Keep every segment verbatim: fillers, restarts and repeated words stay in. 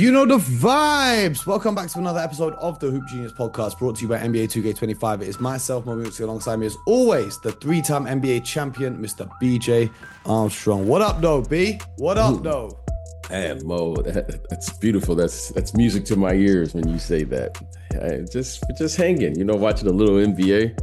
You know the vibes. Welcome back to another episode of the Hoop Genius podcast brought to you by N B A two K twenty-five. It is myself, Mamuzi, alongside me as always, the three-time N B A champion, Mister B J Armstrong. What up, though, B? What up, though? Man, Mo, that, that's beautiful. That's that's music to my ears when you say that. I just just hanging, you know, watching a little N B A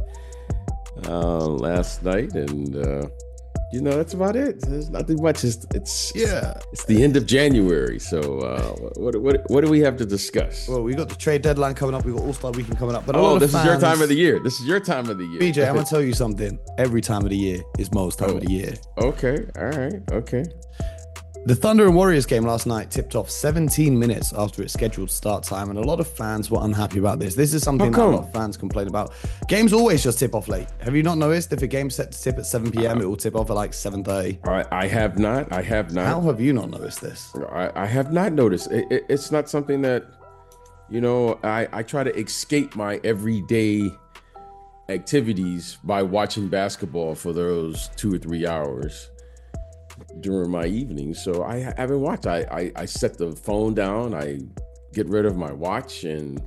uh, last night, and uh, you know that's about it. There's nothing much. It's it's Yeah. it's the end of January. So uh, what what what do we have to discuss? Well, we got the trade deadline coming up. We got All-Star Weekend coming up. But a lot Oh, of this is your fans- time of the year. This is your time of the year. B J, I'm gonna tell you something. Every time of the year is Mo's time Oh. of the year. Okay, all right, okay. The Thunder and Warriors game last night tipped off seventeen minutes after its scheduled start time, and a lot of fans were unhappy about this. This is something that a come? lot of fans complain about. Games always just tip off late. Have you not noticed? If a game's set to tip at seven p.m., it will tip off at like seven thirty. All right, I have not. I have not. How have you not noticed this? I, I have not noticed. It, it, it's not something that, you know, I, I try to escape my everyday activities by watching basketball for those two or three hours during my evenings. So I ha- haven't watched. I, I, I set the phone down. I get rid of my watch, and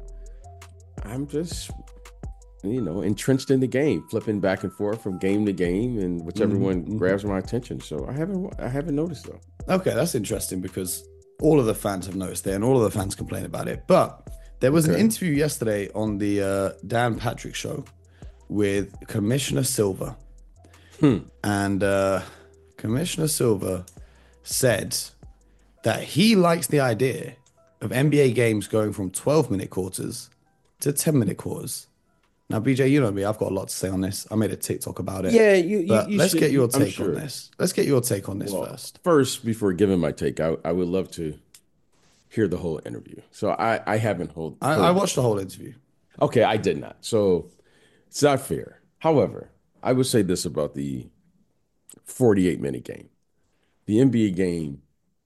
I'm just, you know, entrenched in the game, flipping back and forth from game to game, and whichever Mhm, one mhm. grabs my attention. So I haven't I haven't noticed though. Okay, that's interesting because all of the fans have noticed it and all of the fans complain about it. But there was an Okay. interview yesterday on the uh, Dan Patrick show with Commissioner Silver. Hmm. And uh, Commissioner Silver said that he likes the idea of N B A games going from twelve minute quarters to ten minute quarters. Now, B J, you know me, I've got a lot to say on this. I made a TikTok about it. Yeah, you. you, But you let's should- get your I'm take sure. on this. Let's get your take on this Well, first. First, before giving my take, I, I would love to hear the whole interview. So I, I haven't hold. I, heard I it. watched the whole interview. Okay, I did not. So it's not fair. However, I would say this about the forty-eight minute game. The N B A game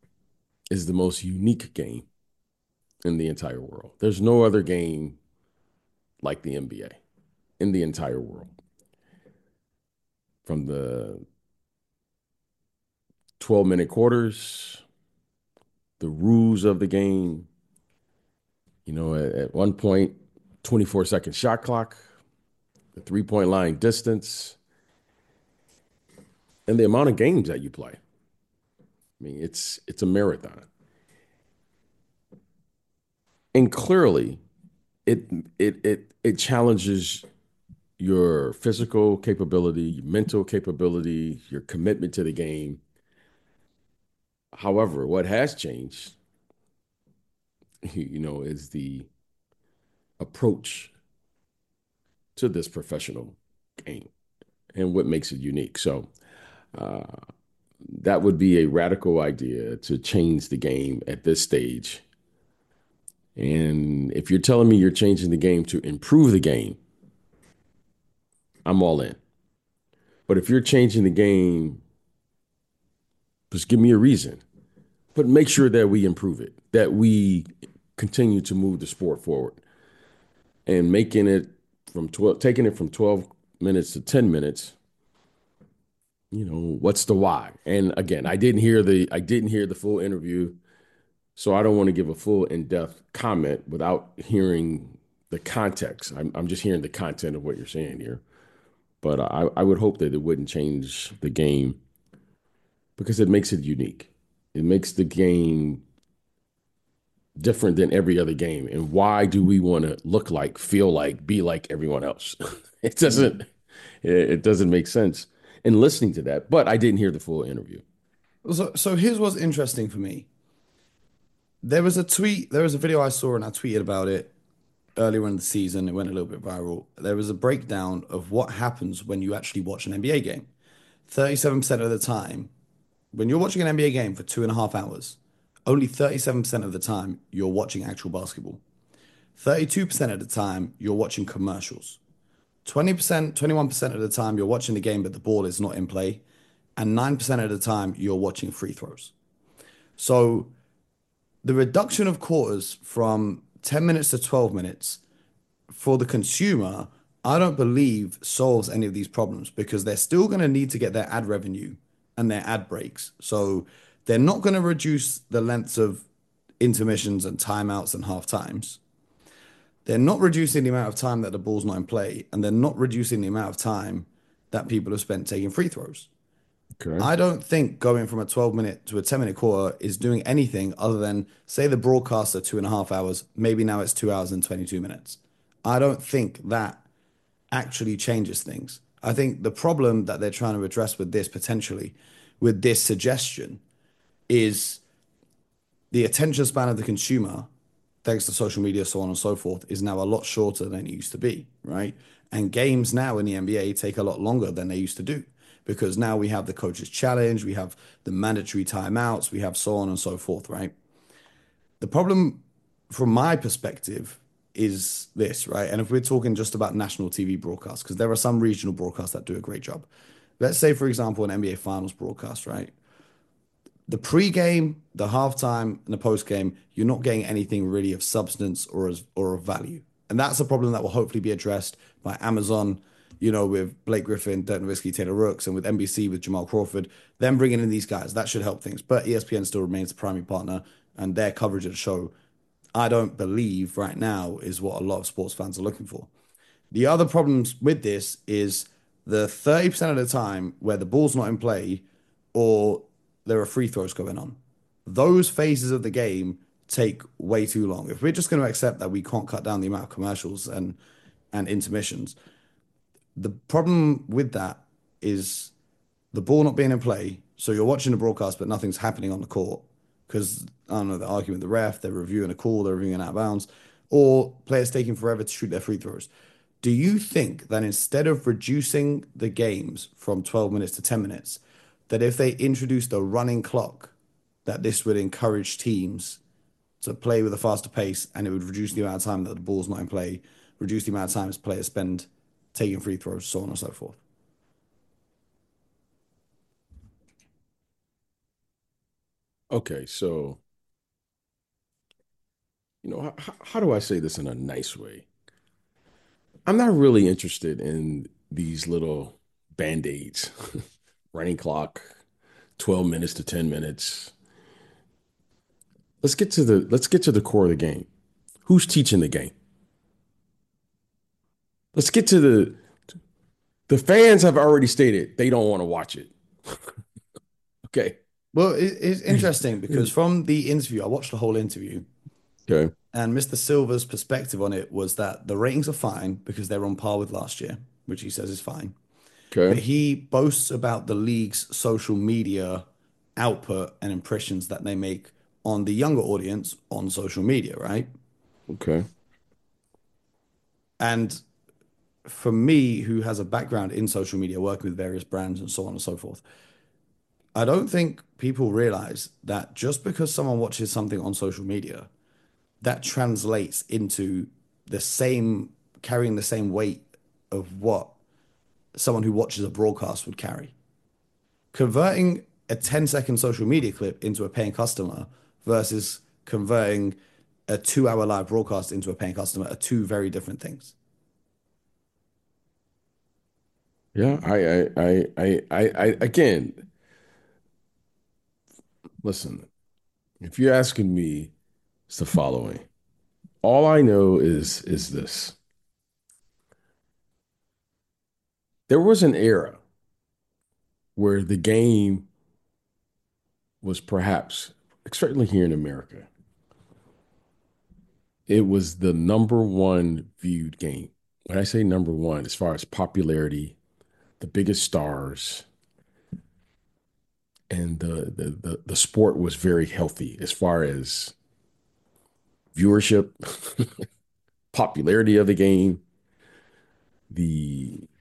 is the most unique game in the entire world. There's no other game like the N B A in the entire world. From the twelve minute quarters, the rules of the game, you know, at, at one point, twenty-four second shot clock, the three point line distance, and the amount of games that you play. I mean, it's it's a marathon. And clearly, it it it it challenges your physical capability, your mental capability, your commitment to the game. However, what has changed, you know, is the approach to this professional game and what makes it unique. So uh, that would be a radical idea to change the game at this stage. And if you're telling me you're changing the game to improve the game, I'm all in. But if you're changing the game, just give me a reason. But make sure that we improve it, that we continue to move the sport forward. And making it from twelve, taking it from twelve minutes to ten minutes, you know, what's the why? And again, I didn't hear the I didn't hear the full interview, so I don't want to give a full in-depth comment without hearing the context. I'm, I'm just hearing the content of what you're saying here. But I, I would hope that it wouldn't change the game because it makes it unique. It makes the game different than every other game. And why do we want to look like, feel like, be like everyone else? It doesn't. It doesn't make sense in listening to that. But I didn't hear the full interview. So, so here's what's interesting for me. There was a tweet, there was a video I saw and I tweeted about it earlier in the season. It went a little bit viral. There was a breakdown of what happens when you actually watch an N B A game. thirty-seven percent of the time, when you're watching an N B A game for two and a half hours, only thirty-seven percent of the time you're watching actual basketball. thirty-two percent of the time you're watching commercials. twenty percent, twenty-one percent of the time you're watching the game but the ball is not in play. And nine percent of the time you're watching free throws. So the reduction of quarters from ten minutes to twelve minutes for the consumer, I don't believe solves any of these problems because they're still going to need to get their ad revenue and their ad breaks. So they're not going to reduce the lengths of intermissions and timeouts and half times, they're not reducing the amount of time that the ball's not in play, and they're not reducing the amount of time that people have spent taking free throws. Okay. I don't think going from a twelve minute to a ten minute quarter is doing anything other than say the broadcasts are two and a half hours, maybe now it's two hours and twenty-two minutes. I don't think that actually changes things. I think the problem that they're trying to address with this potentially, with this suggestion, is the attention span of the consumer, thanks to social media, so on and so forth, is now a lot shorter than it used to be, right? And games now in the N B A take a lot longer than they used to do because now we have the coaches challenge, we have the mandatory timeouts, we have so on and so forth, right? The problem from my perspective is this, right? And if we're talking just about national T V broadcasts, because there are some regional broadcasts that do a great job. Let's say, for example, an N B A Finals broadcast, right? The pre-game, the halftime, and the post-game, you're not getting anything really of substance or as or of value. And that's a problem that will hopefully be addressed by Amazon, you know, with Blake Griffin, Dirk Nowitzki, Taylor Rooks, and with N B C with Jamal Crawford. Them bringing in these guys, that should help things. But E S P N still remains the primary partner, and their coverage of the show, I don't believe right now is what a lot of sports fans are looking for. The other problems with this is the thirty percent of the time where the ball's not in play or there are free throws going on. Those phases of the game take way too long. If we're just going to accept that we can't cut down the amount of commercials and and intermissions, the problem with that is the ball not being in play. So you're watching the broadcast, but nothing's happening on the court because I don't know, they're arguing with the ref, they're reviewing a call, they're reviewing an out of bounds, or players taking forever to shoot their free throws. Do you think that instead of reducing the games from twelve minutes to ten minutes, that if they introduced a running clock, that this would encourage teams to play with a faster pace and it would reduce the amount of time that the ball's not in play, reduce the amount of time players spend taking free throws, so on and so forth? Okay. So, you know, how, how do I say this in a nice way? I'm not really interested in these little band-aids, running clock, twelve minutes to ten minutes. Let's get to the let's get to the core of the game. Who's teaching the game? Let's get to the the fans have already stated they don't want to watch it. Okay. Well, it, it's interesting because from the interview, I watched the whole interview, Okay. and Mister Silver's perspective on it was that the ratings are fine because they're on par with last year, which he says is fine. But Okay. he boasts about the league's social media output and impressions that they make on the younger audience on social media, right? Okay. And for me, who has a background in social media, working with various brands and so on and so forth, I don't think people realize that just because someone watches something on social media, that translates into the same, carrying the same weight of what someone who watches a broadcast would carry. Converting a ten second social media clip into a paying customer versus converting a two hour live broadcast into a paying customer are two very different things. Yeah. I I I I I, I again, listen, if you're asking me, it's the following. All I know is is this. There was an era where the game was perhaps, certainly here in America, it was the number one viewed game. When I say number one, as far as popularity, the biggest stars, and the the the, the sport was very healthy as far as viewership, popularity of the game, the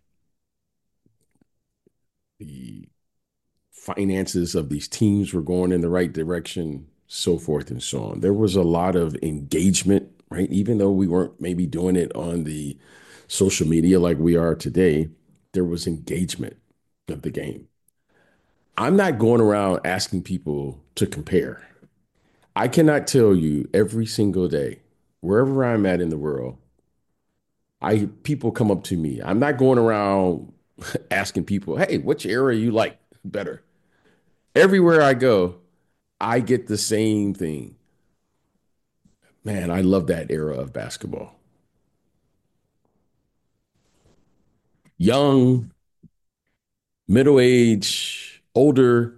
the finances of these teams were going in the right direction, so forth and so on. There was a lot of engagement, right? Even though we weren't maybe doing it on the social media like we are today, there was engagement of the game. I'm not going around asking people to compare. I cannot tell you every single day, wherever I'm at in the world, I people come up to me. I'm not going around asking people, "Hey, which area you like better?" Everywhere I go, I get the same thing. Man, I love that era of basketball. Young, middle age, older.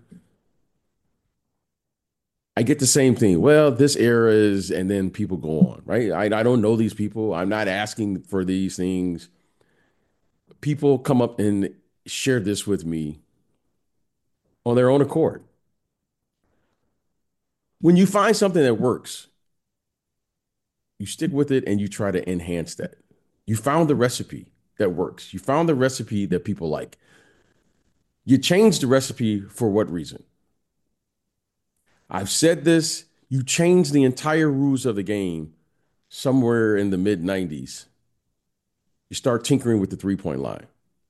I get the same thing. Well, this era is, and then people go on, right? I, I don't know these people. I'm not asking for these things. People come up and share this with me on their own accord. When you find something that works, you stick with it and you try to enhance that. You found the recipe that works. You found the recipe that people like. You change the recipe for what reason? I've said this. You change the entire rules of the game somewhere in the mid nineties. You start tinkering with the three point line.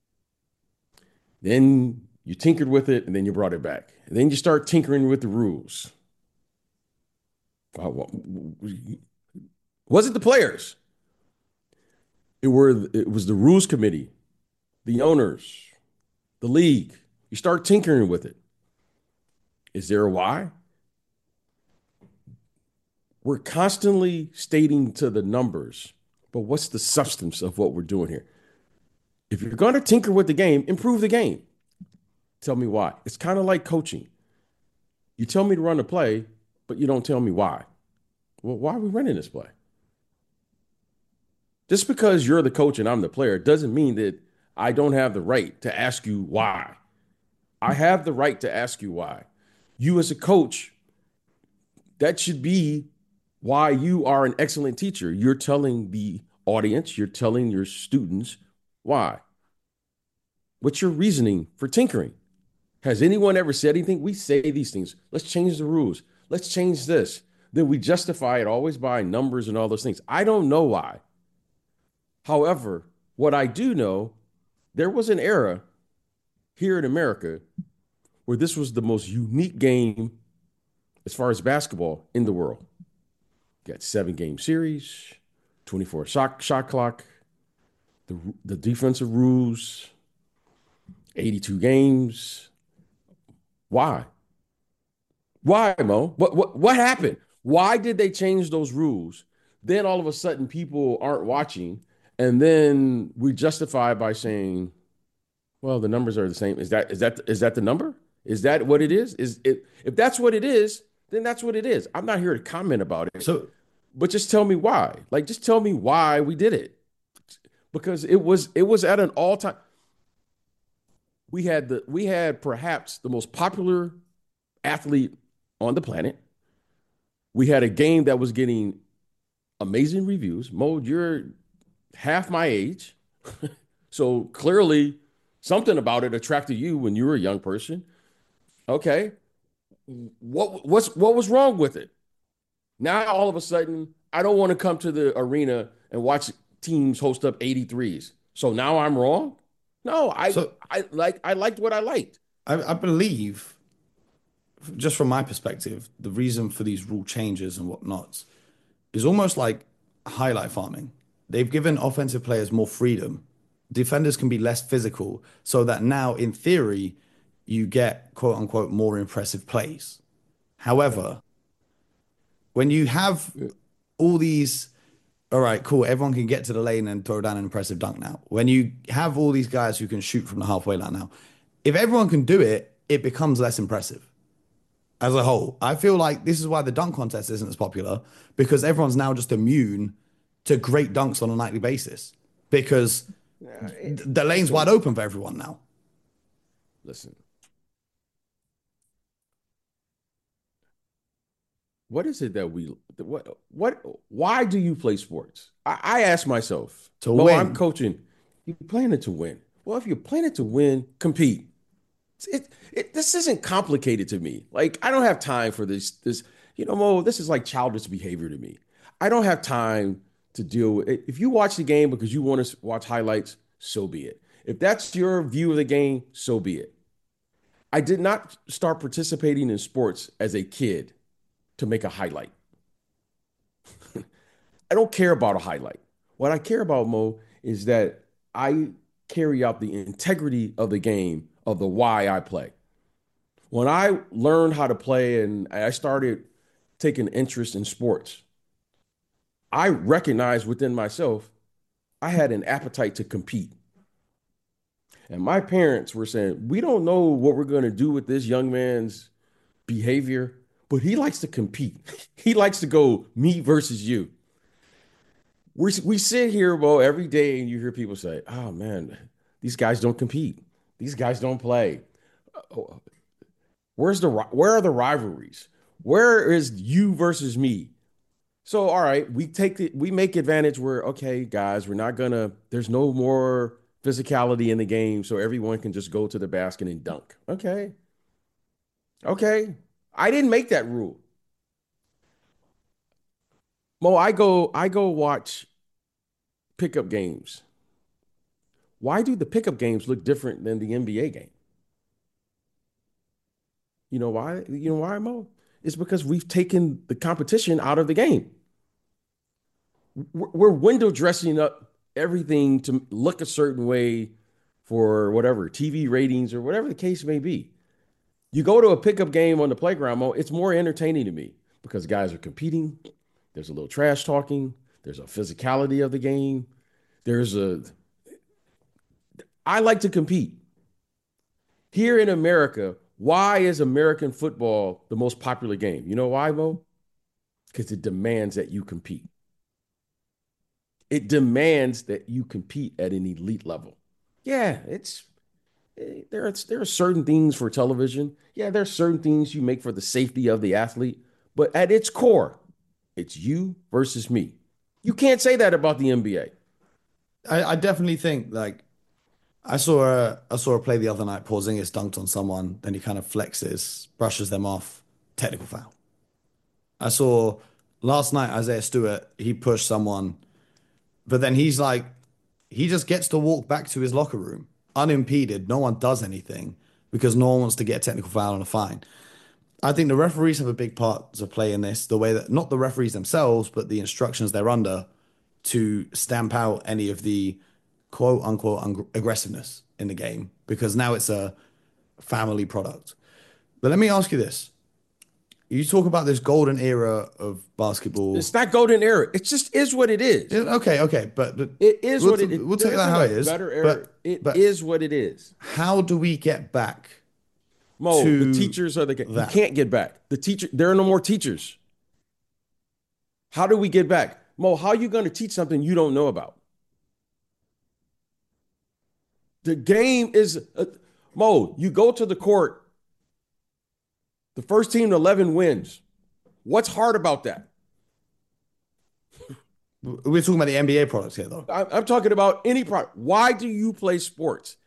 Then you tinkered with it and then you brought it back. And then you start tinkering with the rules. Was it the players? It were it was the rules committee, the owners, the league. You start tinkering with it. Is there a why? We're constantly stating to the numbers, but what's the substance of what we're doing here? If you're going to tinker with the game, improve the game. Tell me why. It's kind of like coaching. You tell me to run a play, but you don't tell me why. Well, why are we running this play? Just because you're the coach and I'm the player doesn't mean that I don't have the right to ask you why. I have the right to ask you why. You, as a coach, that should be why you are an excellent teacher. You're telling the audience, you're telling your students why. What's your reasoning for tinkering? Has anyone ever said anything? We say these things. Let's change the rules. Let's change this. Then we justify it always by numbers and all those things. I don't know why. However, what I do know, there was an era here in America where this was the most unique game as far as basketball in the world. You got seven game series, twenty-four shot, shot clock, the, the defensive rules, eighty-two games. Why? Why, Mo? What, what, what happened? Why did they change those rules? Then all of a sudden people aren't watching. And then we justify by saying, well, the numbers are the same. Is that is that is that the number? Is that what it is? Is it if that's what it is, then that's what it is. I'm not here to comment about it, So, but just tell me why. Like just tell me why we did it. Because it was it was at an all-time. We had the we had perhaps the most popular athlete on the planet. We had a game that was getting amazing reviews. Mo, you're half my age. So clearly something about it attracted you when you were a young person. Okay. What what's what was wrong with it? Now all of a sudden, I don't want to come to the arena and watch teams host up eighty-threes. So now I'm wrong? No, I so I like I liked what I liked. I, I believe, just from my perspective, the reason for these rule changes and whatnots is almost like highlight farming. They've given offensive players more freedom. Defenders can be less physical, so that now, in theory, you get quote unquote more impressive plays. However, when you have all these, all right, cool, everyone can get to the lane and throw down an impressive dunk now. When you have all these guys who can shoot from the halfway line now, if everyone can do it, it becomes less impressive as a whole. I feel like this is why the dunk contest isn't as popular because everyone's now just immune to great dunks on a nightly basis because Yeah, it, th- the lane's wide listen, open for everyone now. listen. What is it that we what what why do you play sports? I, I ask myself, To Mo, I'm win. coaching. You're playing it to win. Well, if you're playing it to win, compete. It, it this isn't complicated to me. Like I don't have time for this. This you know, Mo. This is like childish behavior to me. I don't have time to deal with it. If you watch the game because you want to watch highlights, so be it. If that's your view of the game, so be it. I did not start participating in sports as a kid to make a highlight. I don't care about a highlight. What I care about, Mo, is that I carry out the integrity of the game of the why I play. When I learned how to play and I started taking interest in sports, I recognized within myself I had an appetite to compete. And my parents were saying, we don't know what we're going to do with this young man's behavior, but he likes to compete. He likes to go me versus you. We we sit here, well, every day and you hear people say, oh man, these guys don't compete. These guys don't play. Where's the where are the rivalries? Where is you versus me? So, all right, we take it, we make advantage where, okay, guys, we're not gonna, there's no more physicality in the game, so everyone can just go to the basket and dunk. Okay. Okay. I didn't make that rule. Mo, I go, I go watch pickup games. Why do the pickup games look different than the N B A game? You know why? You know why, Mo? It's because we've taken the competition out of the game. We're window dressing up everything to look a certain way for whatever T V ratings or whatever the case may be. You go to a pickup game on the playground, Mo, it's more entertaining to me because guys are competing. There's a little trash talking. There's a physicality of the game. There's a, I like to compete. Here in America, why is American football the most popular game? You know why, Mo? Because it demands that you compete. It demands that you compete at an elite level. Yeah, it's there. It's there are certain things for television. Yeah, there are certain things you make for the safety of the athlete, but at its core, it's you versus me. You can't say that about the N B A. I, I definitely think like I saw a I saw a play the other night. Porzingis dunked on someone, then he kind of flexes, brushes them off, technical foul. I saw last night Isaiah Stewart, he pushed someone, but then he's like, he just gets to walk back to his locker room unimpeded. No one does anything because no one wants to get a technical foul and a fine. I think the referees have a big part to play in this, the way that not the referees themselves, but the instructions they're under to stamp out any of the quote unquote un- aggressiveness in the game because now it's a family product. But let me ask you this. You talk about this golden era of basketball. It's not golden era. It just is what it is. Yeah, okay, okay, but, but It is we'll, what it is. we'll There take that isn't how a it is. better era. But It but is what it is. how do we get back Mo, the to teachers are the you that? can't get back. The teacher, there are no more teachers. How do we get back? Mo, how are you going to teach something you don't know about? The game is uh, Mo, you go to the court, the first team to eleven wins. What's hard about that? We're talking about the N B A products here, though. I, I'm talking about any product. Why do you play sports?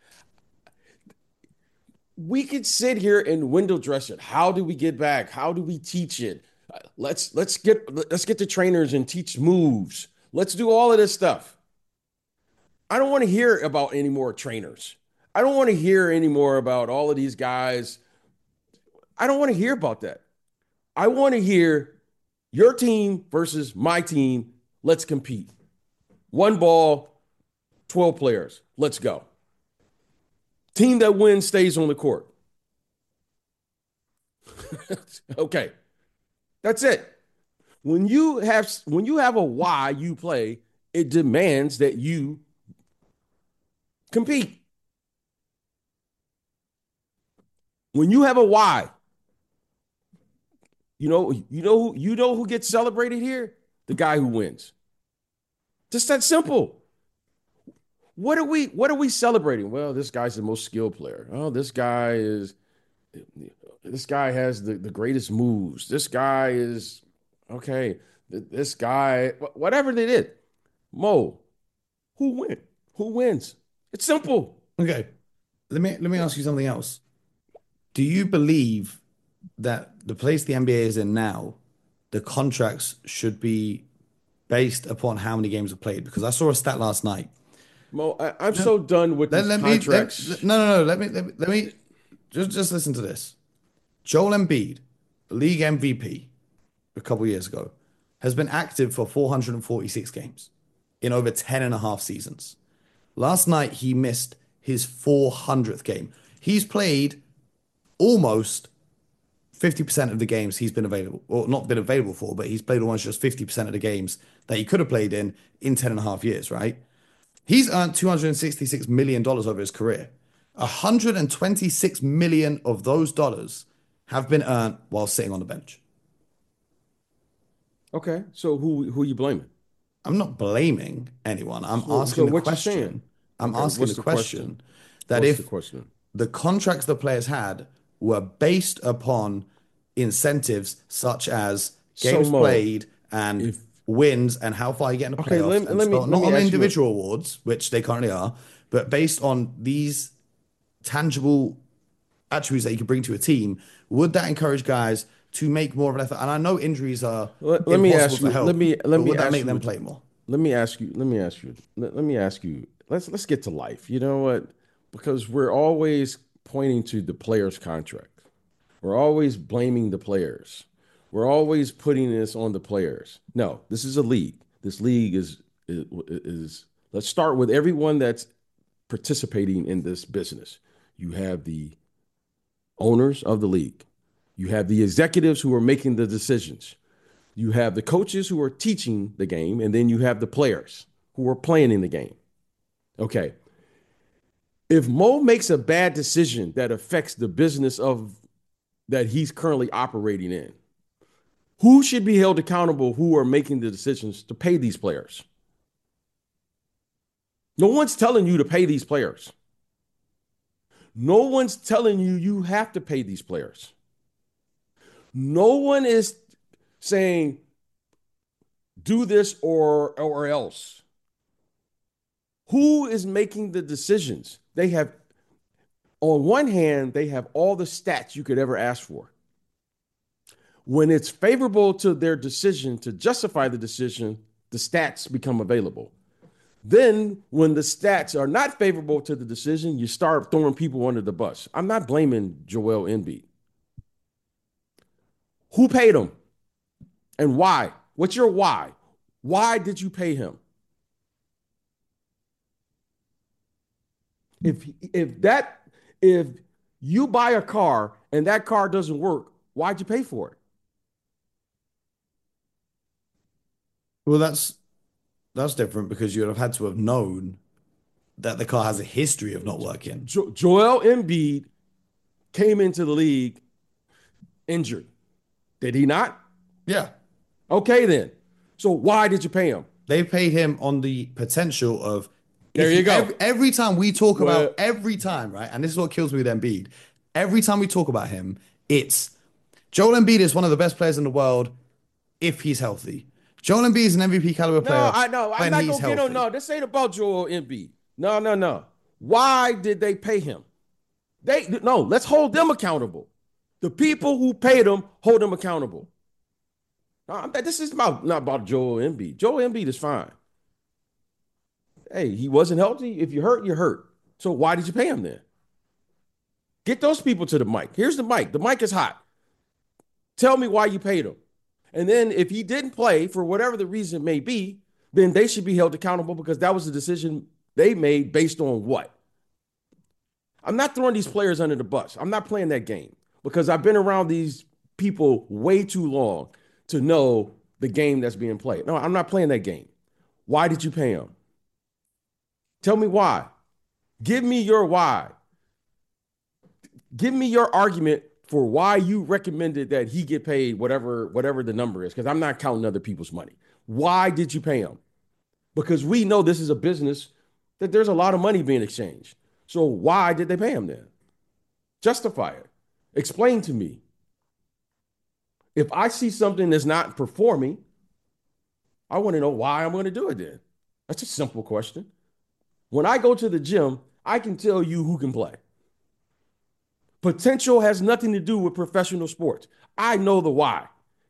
We could sit here and window dress it. How do we get back? How do we teach it? Uh, Let's let's get let's get the trainers and teach moves. Let's do all of this stuff. I don't want to hear about any more trainers. I don't want to hear any more about all of these guys. I don't want to hear about that. I want to hear your team versus my team. Let's compete. One ball, twelve players. Let's go. Team that wins stays on the court. Okay. That's it. When you have when you have a why you play, it demands that you compete. When you have a why, you know, you know who you know who gets celebrated here? The guy who wins. Just that simple. What are we what are we celebrating? Well, this guy's the most skilled player. Oh, this guy is this guy has the, the greatest moves. This guy is okay. This guy, whatever they did. Mo, who win? Who wins? It's simple. Okay, let me let me ask you something else. Do you believe that the place the N B A is in now, the contracts should be based upon how many games are played? Because I saw a stat last night. Mo, I, I'm so done with Let, these let me contracts. let, no no no let me let me, let me just just listen to this. Joel Embiid, league M V P a couple years ago, has been active for four hundred forty-six games in over ten and a half seasons. Last night he missed his four hundredth game. He's played almost fifty percent of the games he's been available, or not been available for, but he's played almost just fifty percent of the games that he could have played in in ten and a half years, right? He's earned two hundred sixty-six million dollars over his career. one hundred twenty-six million of those dollars have been earned while sitting on the bench. Okay, so who who you blaming? I'm not blaming anyone. I'm So so asking the what you saying? question. I'm Okay, asking what's the the question? question that What's the if question? the contracts the players had were based upon incentives such as So games Mo, played and if wins and how far you get in the okay, playoffs, let, and let me so let not me on ask you a, individual awards, which they currently are, but based on these tangible attributes that you can bring to a team, would that encourage guys to make more of an effort? And I know injuries are let, let me impossible ask to you let help, me let but me would that ask make you them what play more? let me ask you let me ask you let, let me ask you let's let's get to life. You know what? Because we're always pointing to the player's contract. We're always blaming the players. We're always putting this on the players. No, this is a league. This league is is, is let's start with everyone that's participating in this business. You have the owners of the league. You have the executives who are making the decisions. You have the coaches who are teaching the game, and then you have the players who are playing in the game. Okay. If Mo makes a bad decision that affects the business of that he's currently operating in, who should be held accountable who are making the decisions to pay these players? No one's telling you to pay these players. No one's telling you you have to pay these players. No one is saying do this or or else. Who is making the decisions? They have, on one hand, they have all the stats you could ever ask for. When it's favorable to their decision to justify the decision, the stats become available. Then, when the stats are not favorable to the decision, you start throwing people under the bus. I'm not blaming Joel Embiid. Who paid him and why? What's your why? Why did you pay him? If if that if you buy a car and that car doesn't work, why'd you pay for it? Well, that's that's different because you'd have had to have known that the car has a history of not working. Jo- Joel Embiid came into the league injured. Did he not? Yeah. Okay, then. So why did you pay him? They paid him on the potential of There if you you go. every, every time we talk Well, about every time, right? And this is what kills me with Embiid. Every time we talk about him, it's Joel Embiid is one of the best players in the world if he's healthy. Joel Embiid is an M V P caliber no, player I know. I'm when not he's gonna get on. healthy. No, this ain't about Joel Embiid. No, no, no. Why did they pay him? They no. Let's hold them accountable. The people who paid him hold them accountable. No, this is about not about Joel Embiid. Joel Embiid is fine. Hey, he wasn't healthy. If you hurt, you're hurt. So why did you pay him then? Get those people to the mic. Here's the mic. The mic is hot. Tell me why you paid him. And then if he didn't play for whatever the reason may be, then they should be held accountable because that was the decision they made based on what? I'm not throwing these players under the bus. I'm not playing that game because I've been around these people way too long to know the game that's being played. No, I'm not playing that game. Why did you pay him? Tell me why. Give me your why. Give me your argument for why you recommended that he get paid whatever whatever the number is because I'm not counting other people's money. Why did you pay him? Because we know this is a business that there's a lot of money being exchanged. So why did they pay him then? Justify it. Explain to me. If I see something that's not performing, I want to know why I'm going to do it then. That's a simple question. When I go to the gym, I can tell you who can play. Potential has nothing to do with professional sports. I know the why.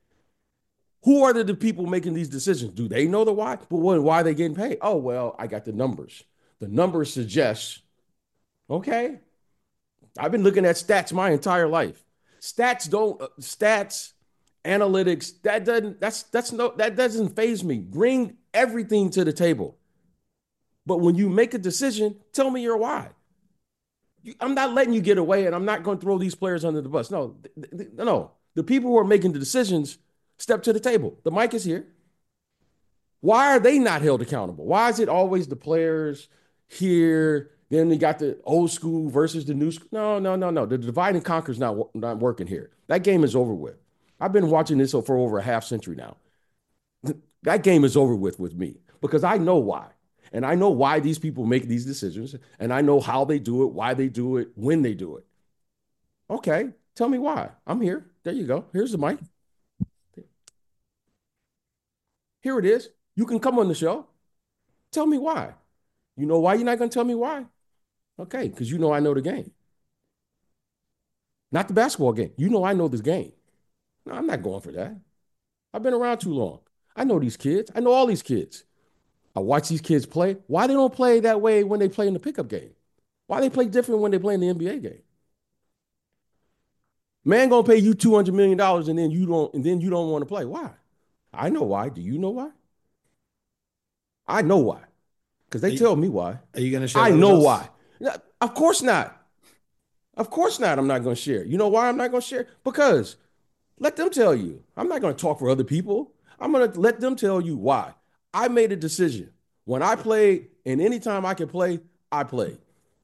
Who are the, the people making these decisions? Do they know the why? But what, why are they getting paid? Oh, well, I got the numbers. The numbers suggest, okay, I've been looking at stats my entire life. Stats don't, uh, stats, analytics, that doesn't, that's, that's no, that doesn't faze me. Bring everything to the table. But when you make a decision, tell me your why. I'm not letting you get away, and I'm not going to throw these players under the bus. No, th- th- no. The people who are making the decisions step to the table. The mic is here. Why are they not held accountable? Why is it always the players here? Then you got the old school versus the new school. No, no, no, no. The divide and conquer is not, not working here. That game is over with. I've been watching this for over a half century now. That game is over with with me because I know why. And I know why these people make these decisions. And I know how they do it, why they do it, when they do it. Okay, tell me why. I'm here. There you go. Here's the mic. Here it is. You can come on the show. Tell me why. You know why you're not going to tell me why? Okay, because you know I know the game. Not the basketball game. You know I know this game. No, I'm not going for that. I've been around too long. I know these kids. I know all these kids. I watch these kids play. Why they don't play that way when they play in the pickup game? Why they play different when they play in the N B A game? Man gonna pay you two hundred million dollars and then you don't and then you don't want to play. Why? I know why. Do you know why? I know why. Because they Are you, tell me why. are you going to share I that with know us? why. Of course not. Of course not. I'm not going to share. You know why I'm not going to share? Because let them tell you. I'm not going to talk for other people. I'm going to let them tell you why. I made a decision. When I played, and anytime I could play, I played.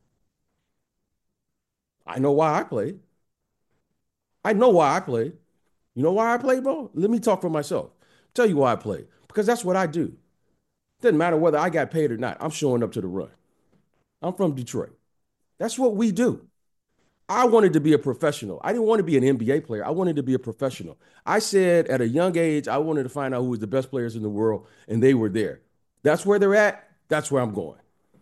I know why I played. I know why I played. You know why I played, bro? Let me talk for myself. Tell you why I played. Because that's what I do. Doesn't matter whether I got paid or not. I'm showing up to the run. I'm from Detroit. That's what we do. I wanted to be a professional. I didn't want to be an N B A player. I wanted to be a professional. I said at a young age, I wanted to find out who was the best players in the world, and they were there. That's where they're at. That's where I'm going.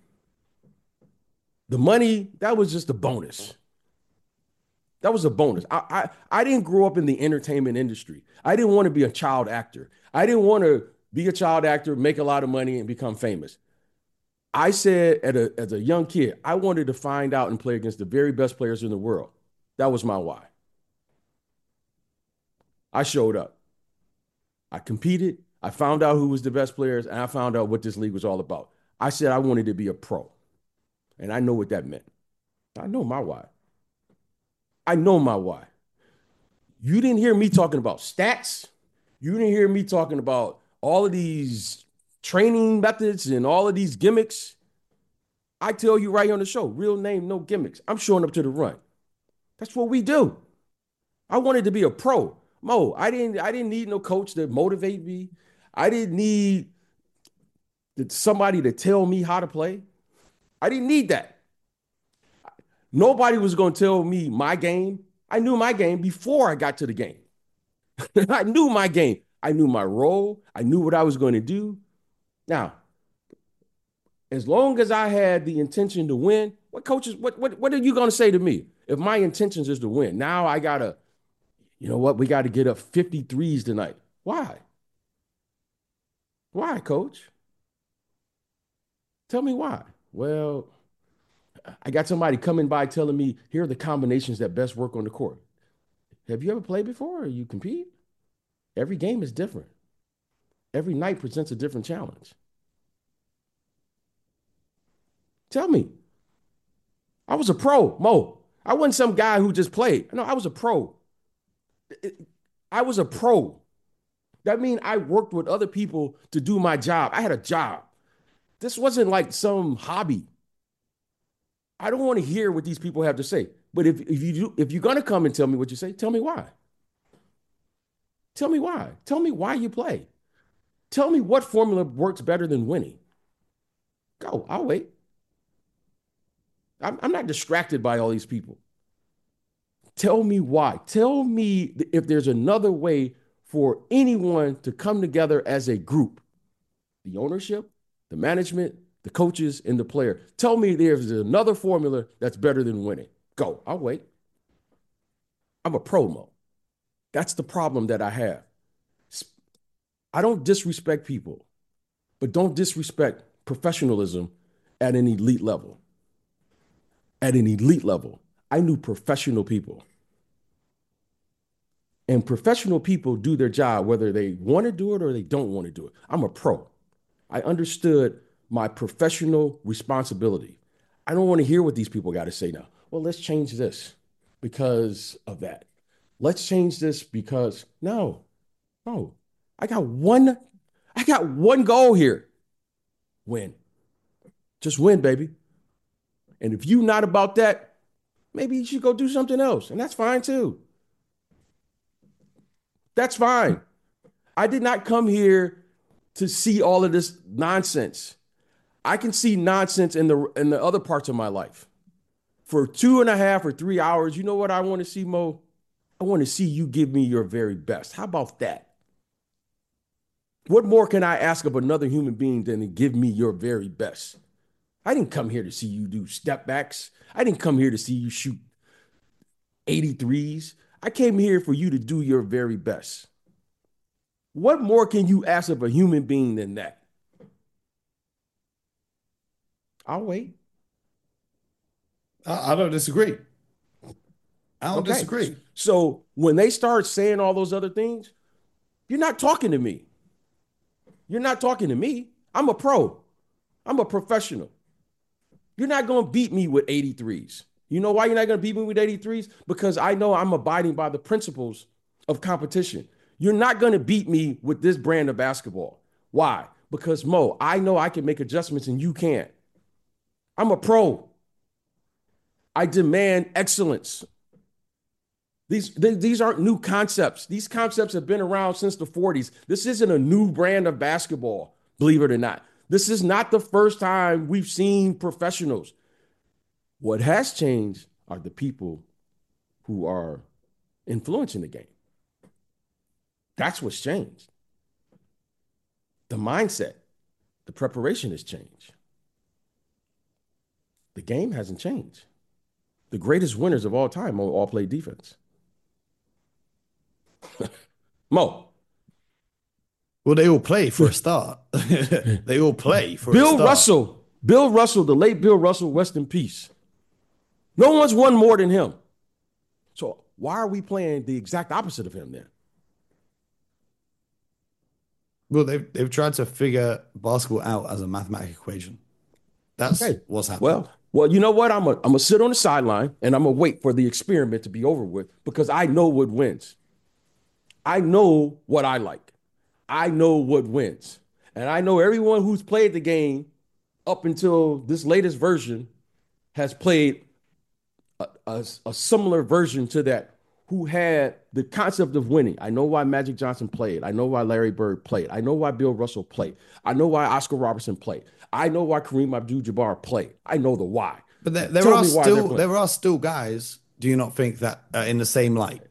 The money, that was just a bonus. That was a bonus. I, I, I didn't grow up in the entertainment industry. I didn't want to be a child actor. I didn't want to be a child actor, make a lot of money, and become famous. I said at a, as a young kid, I wanted to find out and play against the very best players in the world. That was my why. I showed up. I competed. I found out who was the best players, and I found out what this league was all about. I said I wanted to be a pro, and I know what that meant. I know my why. I know my why. You didn't hear me talking about stats. You didn't hear me talking about all of these training methods and all of these gimmicks. I tell you right here on the show, real name, no gimmicks. I'm showing up to the run. That's what we do. I wanted to be a pro. Mo, I didn't, I didn't need no coach to motivate me. I didn't need somebody to tell me how to play. I didn't need that. Nobody was going to tell me my game. I knew my game before I got to the game. I knew my game. I knew my role. I knew what I was going to do. Now, as long as I had the intention to win, what coaches, what what what are you going to say to me? If my intentions is to win, now I gotta, you know what, we got to get up fifty-threes tonight. Why? Why, coach? Tell me why. Well, I got somebody coming by telling me here are the combinations that best work on the court. Have you ever played before or you compete? Every game is different. Every night presents a different challenge. Tell me. I was a pro, Mo. I wasn't some guy who just played. No, I was a pro. I was a pro. That means I worked with other people to do my job. I had a job. This wasn't like some hobby. I don't want to hear what these people have to say. But if, if you do, if you're gonna come and tell me what you say, tell me why. Tell me why. Tell me why you play. Tell me what formula works better than winning. Go, I'll wait. I'm, I'm not distracted by all these people. Tell me why. Tell me if there's another way for anyone to come together as a group. The ownership, the management, the coaches, and the player. Tell me there's another formula that's better than winning. Go, I'll wait. I'm a promo. That's the problem that I have. I don't disrespect people, but don't disrespect professionalism at an elite level. At an elite level, I knew professional people. And professional people do their job whether they want to do it or they don't want to do it. I'm a pro. I understood my professional responsibility. I don't want to hear what these people got to say now. Well, let's change this because of that. let's change this because no, no. I got one, I got one goal here. Win. Just win, baby. And if you not about that, maybe you should go do something else. And that's fine too. That's fine. I did not come here to see all of this nonsense. I can see nonsense in the in the other parts of my life. For two and a half or three hours, you know what I want to see, Mo? I want to see you give me your very best. How about that? What more can I ask of another human being than to give me your very best? I didn't come here to see you do step backs. I didn't come here to see you shoot eighty-threes. I came here for you to do your very best. What more can you ask of a human being than that? I'll wait. I, I don't disagree. I don't Okay. disagree. So when they start saying all those other things, you're not talking to me. You're not talking to me. I'm a pro. I'm a professional. You're not going to beat me with eighty-threes. You know why you're not going to beat me with eighty-threes? Because I know I'm abiding by the principles of competition. You're not going to beat me with this brand of basketball. Why? Because, Mo, I know I can make adjustments and you can't. I'm a pro. I demand excellence. These, these aren't new concepts. These concepts have been around since the forties. This isn't a new brand of basketball, believe it or not. This is not the first time we've seen professionals. What has changed are the people who are influencing the game. That's what's changed. The mindset, the preparation has changed. The game hasn't changed. The greatest winners of all time all play defense. Mo. Well, they all play for a start. They all play for Bill a start. Russell, Bill Russell, the late Bill Russell, rest in peace. No one's won more than him. So why are we playing the exact opposite of him then? Well, they've they've tried to figure basketball out as a mathematical equation. That's Okay. what's happened. Well, well, you know what? I'm gonna I'm gonna sit on the sideline and I'm gonna wait for the experiment to be over with because I know what wins. I know what I like. I know what wins. And I know everyone who's played the game up until this latest version has played a, a, a similar version to that who had the concept of winning. I know why Magic Johnson played. I know why Larry Bird played. I know why Bill Russell played. I know why Oscar Robertson played. I know why Kareem Abdul-Jabbar played. I know the why. But there, there Tell are me why they're still playing. there are still guys. Do you not think that uh, in the same light?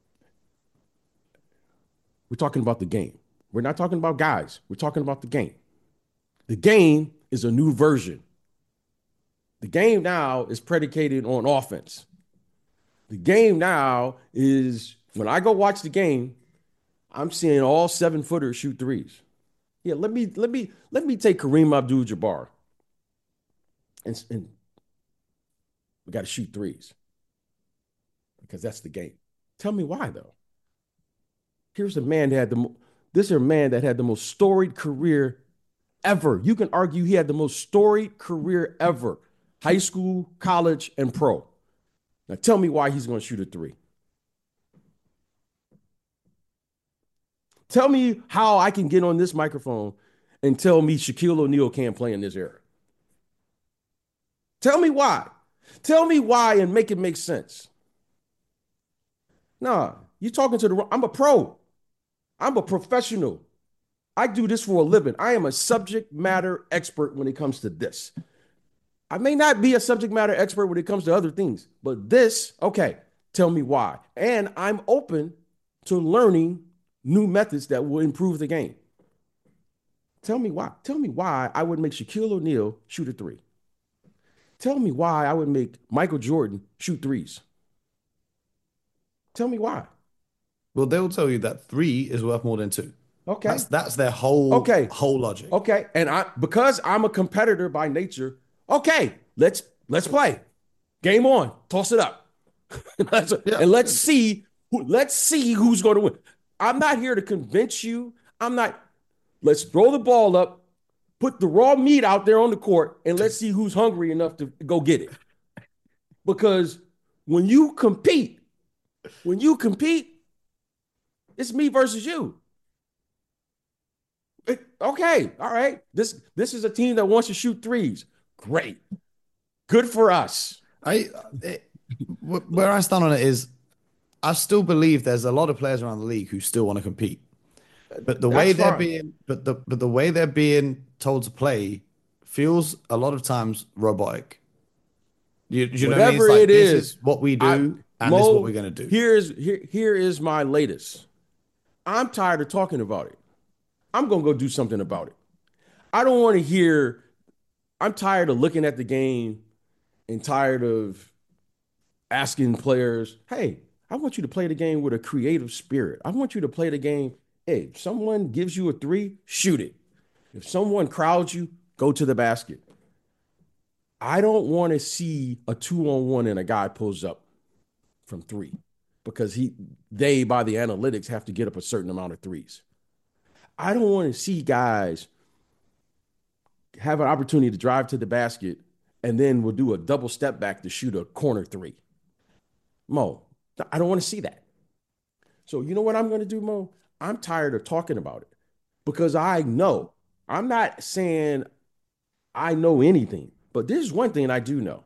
We're talking about the game. We're not talking about guys. We're talking about the game. The game is a new version. The game now is predicated on offense. The game now is when I go watch the game, I'm seeing all seven footers shoot threes. Yeah, let me let me let me take Kareem Abdul-Jabbar, and, and we got to shoot threes because that's the game. Tell me why though. Here's a man that had the this is a man that had the most storied career ever. You can argue he had the most storied career ever, high school, college, and pro. Now tell me why he's going to shoot a three. Tell me how I can get on this microphone and tell me Shaquille O'Neal can't play in this era. Tell me why. Tell me why and make it make sense. Nah, you're talking to the I'm a pro. I'm a professional. I do this for a living. I am a subject matter expert when it comes to this. I may not be a subject matter expert when it comes to other things, but this, okay, tell me why. And I'm open to learning new methods that will improve the game. Tell me why. Tell me why I would make Shaquille O'Neal shoot a three. Tell me why I would make Michael Jordan shoot threes. Tell me why. Well, they'll tell you that three is worth more than two. Okay. That's that's their whole Okay. whole logic. Okay. And I because I'm a competitor by nature, okay, let's let's play. Game on. Toss it up. let's, Yeah. And let's see who, let's see who's going to win. I'm not here to convince you. I'm not let's throw the ball up, put the raw meat out there on the court, and let's see who's hungry enough to go get it. Because when you compete, When you compete, it's me versus you. It- okay, all right. This this is a team that wants to shoot threes. Great. Good for us. I it, where I stand on it is I still believe there's a lot of players around the league who still want to compete. But the way That's they're fine. being, but the but the way they're being told to play feels a lot of times robotic. You, do you know what I mean? It's Whatever like it this is, is what we I do, and this is what we're Mo, gonna do. here's here here is my latest. I'm tired of talking about it. I'm gonna go do something about it. I don't want to hear. I'm tired of looking at the game and tired of asking players, "Hey, I want you to play the game with a creative spirit. I want you to play the game. Hey, if someone gives you a three, shoot it. If someone crowds you, go to the basket." I don't want to see a two on one and a guy pulls up from three because he they by the analytics have to get up a certain amount of threes. I don't want to see guys have an opportunity to drive to the basket and then we'll do a double step back to shoot a corner three. Mo, I don't want to see that. So you know what I'm going to do, Mo? I'm tired of talking about it because I know. I'm not saying I know anything, but there's one thing I do know.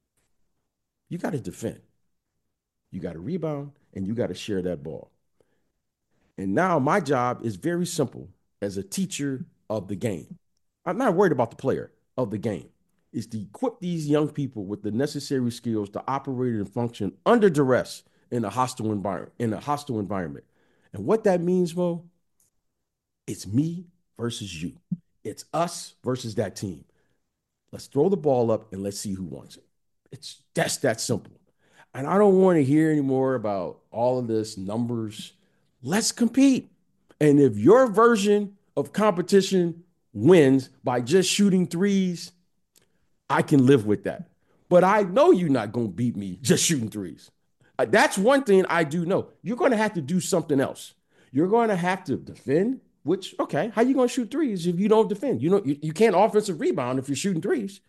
You got to defend. You got to rebound and you got to share that ball. And now my job is very simple as a teacher of the game. I'm not worried about the player of the game. Is to equip these young people with the necessary skills to operate and function under duress in a hostile environment. In a hostile environment, and what that means, Mo, it's me versus you. It's us versus that team. Let's throw the ball up and let's see who wants it. It's that's that simple. And I don't want to hear anymore about all of this numbers. Let's compete. And if your version of competition wins by just shooting threes, I can live with that. But I know you're not going to beat me just shooting threes. Uh, That's one thing I do know. You're going to have to do something else. You're going to have to defend, which, okay, how you going to shoot threes if you don't defend? You know, you, you can't offensive rebound if you're shooting threes.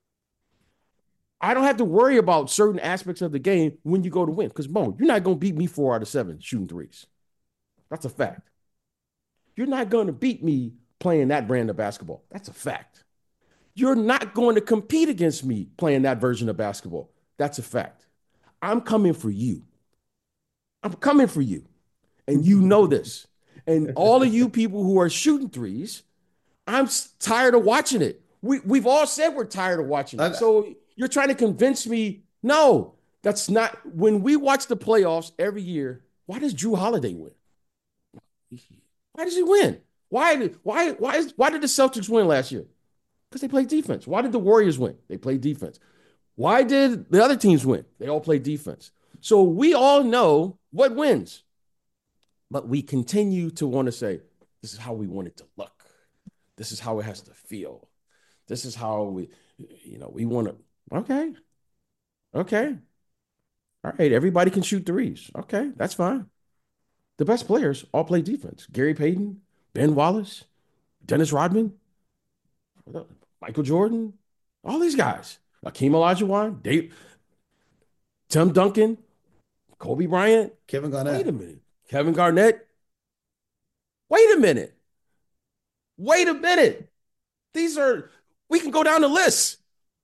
I don't have to worry about certain aspects of the game when you go to win. Because, Bone, you're not going to beat me four out of seven shooting threes. That's a fact. You're not going to beat me playing that brand of basketball. That's a fact. You're not going to compete against me playing that version of basketball. That's a fact. I'm coming for you. I'm coming for you. And you know this. And all of you people who are shooting threes, I'm tired of watching it. We, we've all said we're tired of watching it. That, So you're trying to convince me, no, that's not. When we watch the playoffs every year, why does Drew Holiday win? Why does he win? Why did why why is why did the Celtics win last year? Because they played defense. Why did the Warriors win? They played defense. Why did the other teams win? They all played defense. So we all know what wins, but we continue to want to say, this is how we want it to look. This is how it has to feel. This is how we, you know, we want to. Okay. Okay. All right. Everybody can shoot threes. Okay. That's fine. The best players all play defense. Gary Payton, Ben Wallace, Dennis Rodman, Michael Jordan, all these guys. Akeem Olajuwon, Dave, Tim Duncan, Kobe Bryant. Kevin Wait Garnett. a minute. Kevin Garnett. Wait a minute. Wait a minute. These are, we can go down the list.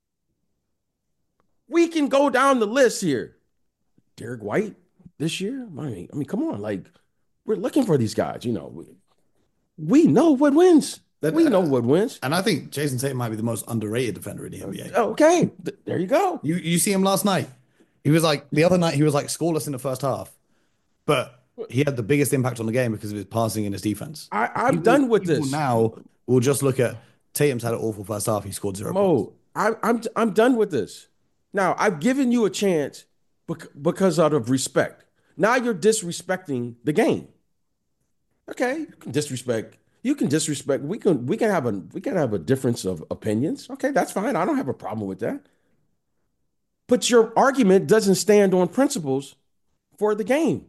We can go down the list here. Derek White this year. I mean, I mean, come on. Like, we're looking for these guys. You know, we, we know what wins. That, We know uh, what wins. and I think Jason Tatum might be the most underrated defender in the N B A. Okay. Th- there you go. You you see him last night. He was like the other night. He was like scoreless in the first half, but he had the biggest impact on the game because of his passing and his defense. I, I'm People done with people this. now will just look at Tatum's had an awful first half. He scored zero points. Mo, I, I'm I'm done with this. Now I've given you a chance bec- because out of respect. Now you're disrespecting the game. Okay, you can disrespect. You can disrespect. We can we can have a we can have a difference of opinions. Okay, that's fine. I don't have a problem with that. But your argument doesn't stand on principles for the game.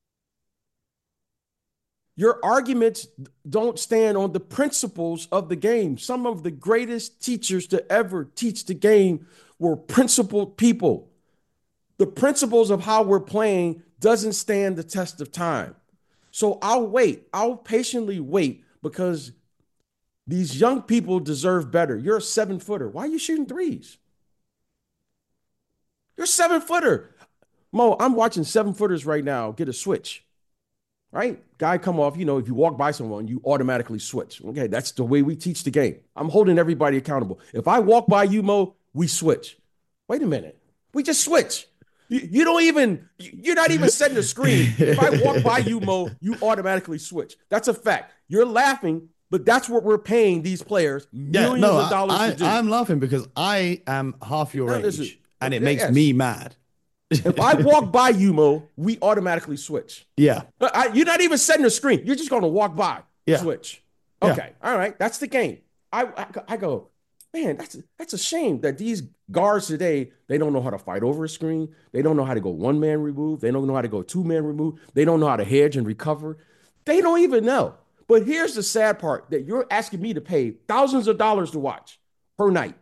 Your arguments don't stand on the principles of the game. Some of the greatest teachers to ever teach the game were principled people. The principles of how we're playing doesn't stand the test of time. So I'll wait. I'll patiently wait because these young people deserve better. You're a seven footer. Why are you shooting threes? You're a seven footer. Mo, I'm watching seven footers right now get a switch, right? Guy come off, you know, if you walk by someone, you automatically switch. Okay, that's the way we teach the game. I'm holding everybody accountable. If I walk by you, Mo, we switch. Wait a minute. We just switch. You, you don't even, you're not even setting the screen. If I walk by you, Mo, you automatically switch. That's a fact. You're laughing, but that's what we're paying these players millions yeah, no, of dollars I, to do. I'm laughing because I am half your Now, age, listen, and it yeah, makes yes. me mad. If I walk by you, Mo, we automatically switch. Yeah. I, you're not even setting the screen. You're just going to walk by, Yeah. switch. Yeah. Okay, all right, that's the game. I, I I go, man, that's that's a shame that these guards today, they don't know how to fight over a screen. They don't know how to go one man remove. They don't know how to go two man remove. They don't know how to hedge and recover. They don't even know. But here's the sad part that you're asking me to pay thousands of dollars to watch per night.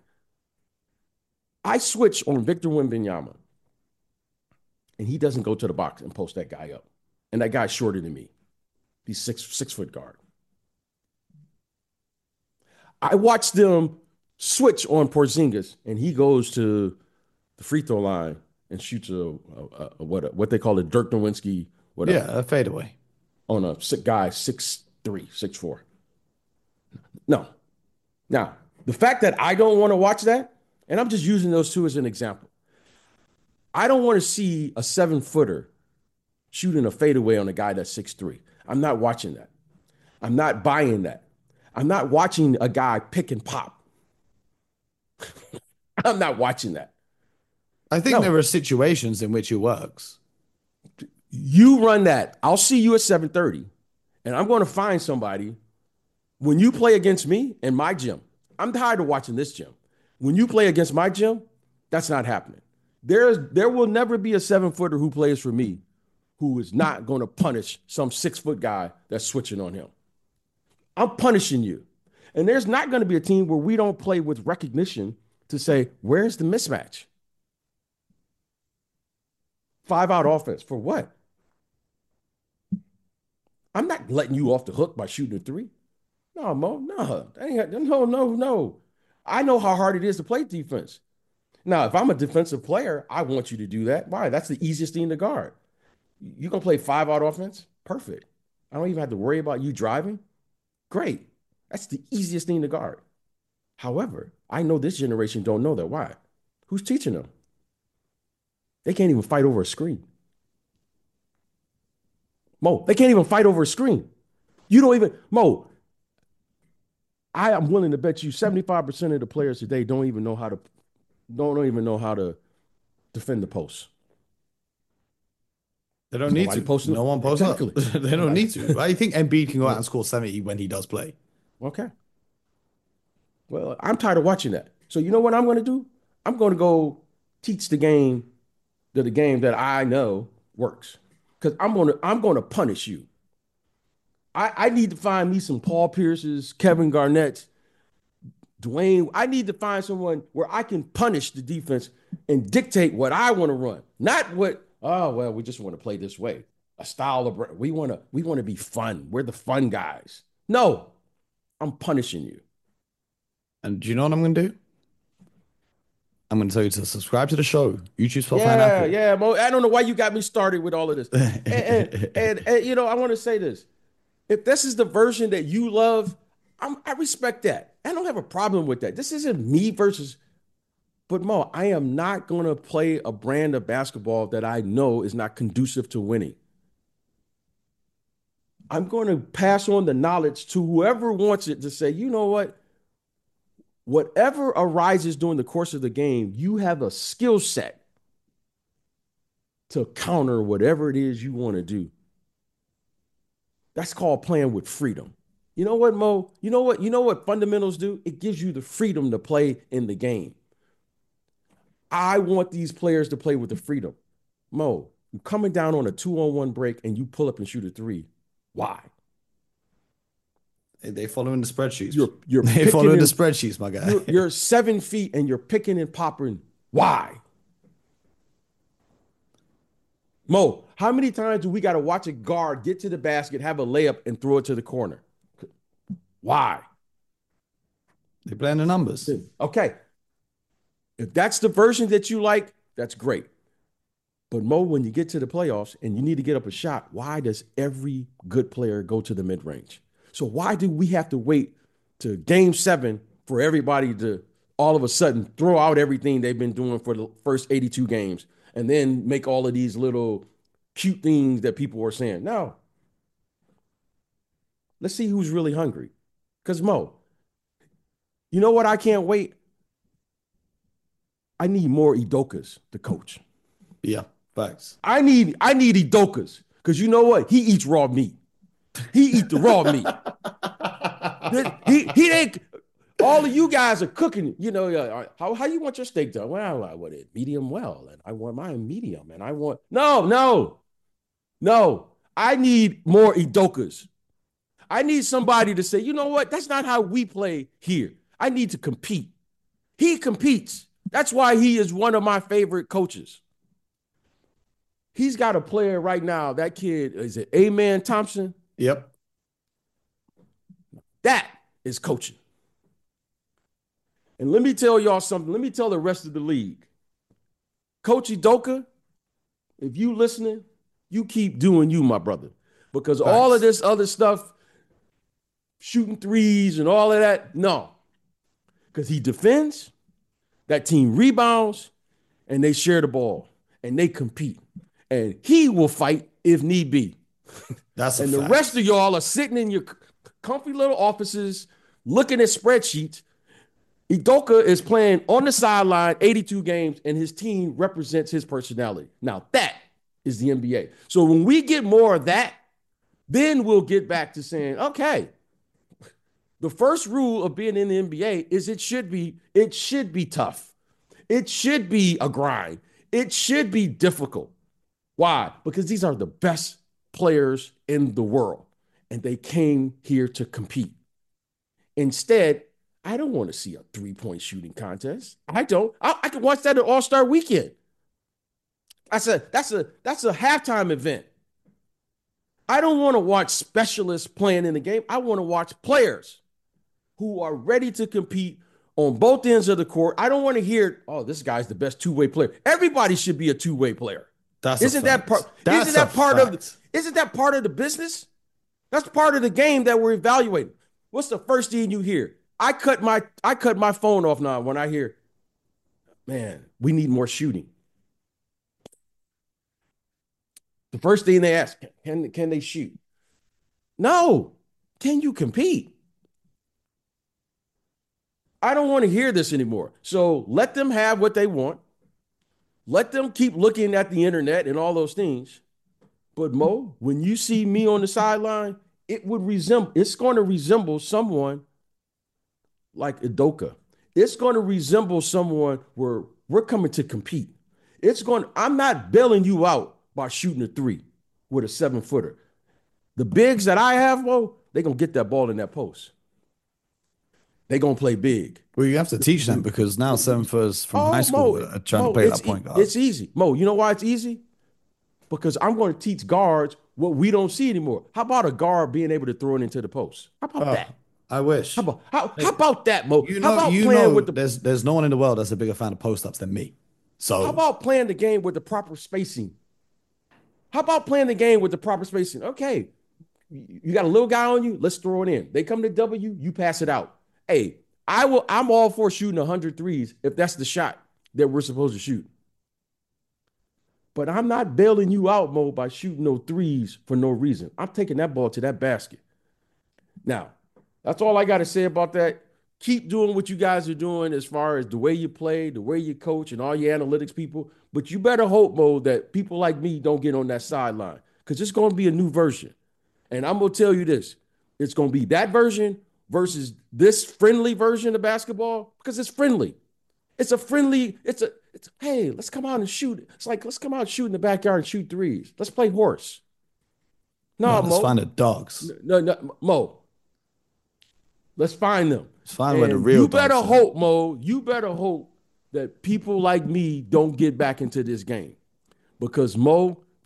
I switch on Victor Wembanyama, and he doesn't go to the box and post that guy up. And that guy's shorter than me. He's six six foot guard. I watch them switch on Porzingis, and he goes to the free throw line and shoots a, a, a what a, what they call a Dirk Nowitzki, whatever. Yeah, a fadeaway. On a sick guy, six three, six four. No. Now, the fact that I don't want to watch that, and I'm just using those two as an example. I don't want to see a seven footer shooting a fadeaway on a guy that's six three. I'm not watching that. I'm not buying that. I'm not watching a guy pick and pop. I'm not watching that. I think No. there are situations in which it works. You run that. I'll see you at seven thirty, and I'm going to find somebody. When you play against me in my gym, I'm tired of watching this gym. When you play against my gym, that's not happening. There's, there will never be a seven-footer who plays for me who is not going to punish some six-foot guy that's switching on him. I'm punishing you. And there's not going to be a team where we don't play with recognition to say, where's the mismatch? Five-out offense. For what? I'm not letting you off the hook by shooting a three. No, Mo, no. No, no, no. I know how hard it is to play defense. Now, if I'm a defensive player, I want you to do that. Why? That's the easiest thing to guard. You gonna play five-out offense? Perfect. I don't even have to worry about you driving. Great. That's the easiest thing to guard. However, I know this generation don't know that. Why? Who's teaching them? They can't even fight over a screen. Mo, they can't even fight over a screen. You don't even, Mo, I am willing to bet you seventy-five percent of the players today don't even know how to, don't, don't even know how to defend the post. They don't need Nobody to. posting- No one posts Exactly. up. They don't Nobody- need to. I think Embiid can go out and score seventy when he does play. Okay. Well, I'm tired of watching that. So you know what I'm going to do? I'm going to go teach the game, the, the game that I know works. Because I'm going to I'm going to punish you. I, I need to find me some Paul Pierce's, Kevin Garnett's, Dwayne. I need to find someone where I can punish the defense and dictate what I want to run, not what. Oh well, we just want to play this way. A style of we want to we want to be fun. We're the fun guys. No, I'm punishing you. And do you know what I'm going to do? I'm going to tell you to subscribe to the show. YouTube, Spotify, and Yeah, Apple. yeah, Mo. I don't know why you got me started with all of this. And, and, and, and, you know, I want to say this. If this is the version that you love, I'm, I respect that. I don't have a problem with that. This isn't me versus. But Mo, I am not going to play a brand of basketball that I know is not conducive to winning. I'm going to pass on the knowledge to whoever wants it to say, you know what? Whatever arises during the course of the game, you have a skill set to counter whatever it is you want to do. That's called playing with freedom. You know what, Mo? You know what? You know what fundamentals do? It gives you the freedom to play in the game. I want these players to play with the freedom. Mo, you're coming down on a two-on-one break and you pull up and shoot a three. Why? They following the spreadsheets. You're you're they picking following and- the spreadsheets, my guy. You're, you're seven feet and you're picking and popping. Why? Mo, how many times do we got to watch a guard get to the basket, have a layup, and throw it to the corner? Why? They play in the numbers. Okay. If that's the version that you like, that's great. But Mo, when you get to the playoffs and you need to get up a shot, why does every good player go to the mid range? So why do we have to wait to game seven for everybody to all of a sudden throw out everything they've been doing for the first eighty-two games and then make all of these little cute things that people are saying? No. Let's see who's really hungry. Because Mo, you know what? I can't wait. I need more Idokas to coach. Yeah, facts. I need I need Idokas because you know what? He eats raw meat. He eat the raw meat. he he ain't. All of you guys are cooking. You know uh, how how you want your steak done? Well, I want it medium well, and I want mine medium, and I want no no no. I need more Idokas. I need somebody to say, you know what? That's not how we play here. I need to compete. He competes. That's why he is one of my favorite coaches. He's got a player right now. That kid, is it Amen Thompson? Yep. That is coaching. And let me tell y'all something. Let me tell the rest of the league. Coach Udoka, if you listening, you keep doing you, my brother. Because Thanks. all of this other stuff, shooting threes and all of that, no. Because he defends, that team rebounds, and they share the ball, and they compete. And he will fight if need be. That's and a the fact. rest of y'all are sitting in your comfy little offices looking at spreadsheets. Udoka is playing on the sideline eighty-two games, and his team represents his personality. Now, that is the N B A. So when we get more of that, then we'll get back to saying, okay, the first rule of being in the N B A is it should be, it should be tough. It should be a grind. It should be difficult. Why? Because these are the best players in the world, and they came here to compete. Instead, I don't want to see a three-point shooting contest. I don't. I, I can watch that at All-Star Weekend. That's a that's a that's a halftime event. I don't want to watch specialists playing in the game. I want to watch players who are ready to compete on both ends of the court. I don't want to hear, oh, this guy's the best two-way player. Everybody should be a two-way player. That's isn't that part? That's isn't that part fact. of the, isn't that part of the business? That's part of the game that we're evaluating. What's the first thing you hear? I cut my I cut my phone off now when I hear, man, we need more shooting. The first thing they ask, can, can they shoot? No. Can you compete? I don't want to hear this anymore. So let them have what they want. Let them keep looking at the internet and all those things. But Mo, when you see me on the sideline, it would resemble, it's going to resemble someone like Udoka. It's going to resemble someone where we're coming to compete. It's going, I'm not bailing you out by shooting a three with a seven footer. The bigs that I have, Mo, they're going to get that ball in that post. They're going to play big. Well, you have to teach them because now seven footers from oh, high school Mo, are trying Mo, to play that point guard. It's easy. Mo, you know why it's easy? Because I'm going to teach guards what we don't see anymore. How about a guard being able to throw it into the post? How about oh, that? I wish. How about, how, how about that, Mo? You know, how about you playing know with the, there's, there's no one in the world that's a bigger fan of post-ups than me. So how about playing the game with the proper spacing? How about playing the game with the proper spacing? Okay, you got a little guy on you, let's throw it in. They come to W, you pass it out. Hey, I will, I'm all for shooting one hundred threes if that's the shot that we're supposed to shoot. But I'm not bailing you out, Mo, by shooting no threes for no reason. I'm taking that ball to that basket. Now, that's all I got to say about that. Keep doing what you guys are doing as far as the way you play, the way you coach, and all your analytics people. But you better hope, Mo, that people like me don't get on that sideline because it's going to be a new version. And I'm going to tell you this. It's going to be that version versus this friendly version of basketball because it's friendly. It's a friendly, it's a, it's, hey, let's come out and shoot. It's like, let's come out and shoot in the backyard and shoot threes. Let's play horse. No, no Mo. Let's find the dogs. No, no, Mo. Let's find them. Let's find where the real You better dogs hope, are. Mo, you better hope that people like me don't get back into this game. Because, Mo,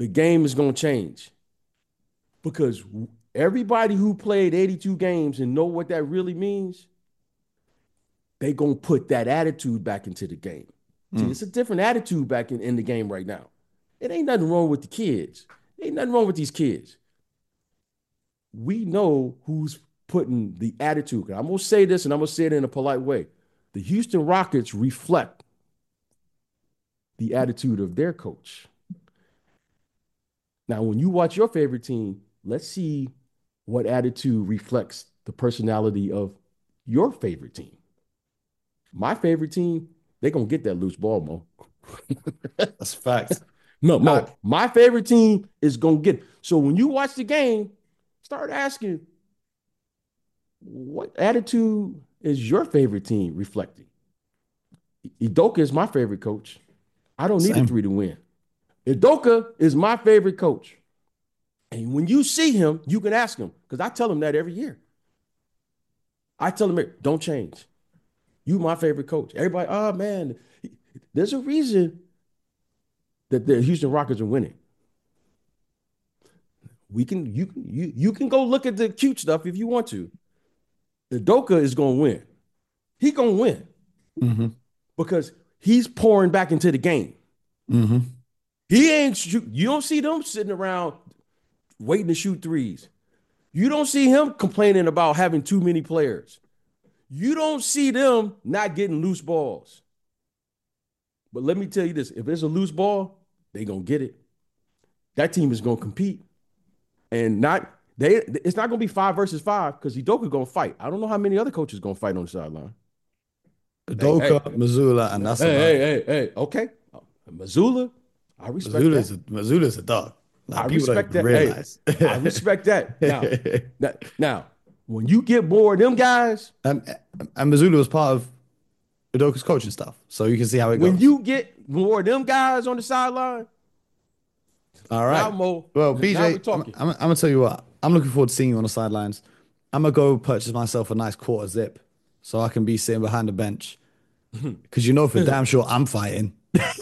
the game is going to change because everybody who played eighty-two games and know what that really means, they going to put that attitude back into the game. See, Mm. it's a different attitude back in, in the game right now. It ain't nothing wrong with the kids. Ain't nothing wrong with these kids. We know who's putting the attitude. I'm going to say this and I'm going to say it in a polite way. The Houston Rockets reflect the attitude of their coach. Now, when you watch your favorite team, let's see what attitude reflects the personality of your favorite team. My favorite team, they're going to get that loose ball, Mo. That's fact. No, Mo, my favorite team is going to get it. So when you watch the game, start asking, what attitude is your favorite team reflecting? Udoka is my favorite coach. I don't need Same. a three to win. Udoka is my favorite coach. And when you see him, you can ask him, because I tell him that every year. I tell him, don't change. You my favorite coach. Everybody, oh, man, there's a reason that the Houston Rockets are winning. We can, you, you, you can go look at the cute stuff if you want to. Udoka is going to win. He's going to win. Mm-hmm. Because he's pouring back into the game. Mm-hmm. He ain't shoot. You don't see them sitting around waiting to shoot threes. You don't see him complaining about having too many players. You don't see them not getting loose balls. But let me tell you this. If there's a loose ball, they're going to get it. That team is going to compete. And not they. It's not going to be five versus five because Udoka going to fight. I don't know how many other coaches going to fight on the sideline. Udoka, hey, hey. Mazzulla, and that's hey, about hey, it. hey, hey, okay. Mazzulla, I respect Mazzulla's that. A, Mazzulla's a dog. Like, I people respect don't that. realize. Hey, I respect that. Now, that. Now, when you get bored, them guys. And, and Mazzulla was part of Udoka's coaching stuff, so you can see how it When goes. you get more of them guys on the sideline, all right. now, Mo, well, B J, we're talking. I'm, I'm, I'm gonna tell you what. I'm looking forward to seeing you on the sidelines. I'm gonna go purchase myself a nice quarter zip so I can be sitting behind the bench because you know for damn sure I'm fighting.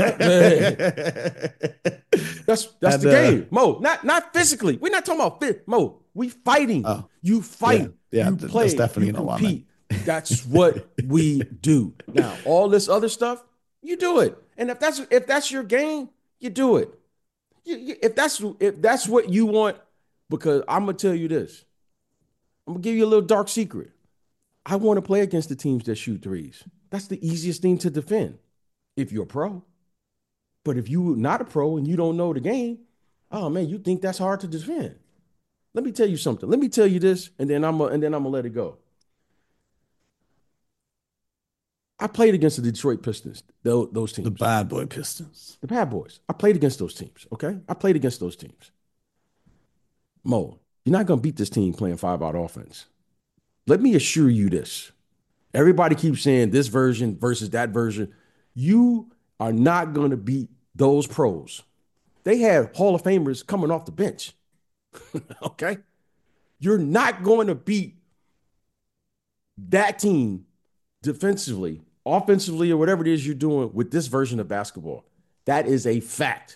That's that's And, the uh, game, Mo. Not not physically. We're not talking about fit, Mo. We fighting. Oh, you fight. yeah, yeah, you th- play. that's definitely you not what I meant. compete. That's what we do. Now, all this other stuff, you do it. And if that's if that's your game, you do it. You, you, if that's if that's what you want, because I'm gonna tell you this, I'm gonna give you a little dark secret. I want to play against the teams that shoot threes. That's the easiest thing to defend if you're a pro. But if you're not a pro and you don't know the game, oh man, you think that's hard to defend. Let me tell you something. Let me tell you this, and then I'm a, and then I'm gonna let it go. I played against the Detroit Pistons, those, those teams. The bad boy Pistons. The bad boys. I played against those teams, okay? I played against those teams. Mo, you're not gonna beat this team playing five-out offense. Let me assure you this. Everybody keeps saying this version versus that version. You are not gonna beat those pros. They have Hall of Famers coming off the bench. Okay? You're not going to beat that team defensively, offensively, or whatever it is you're doing with this version of basketball. That is a fact.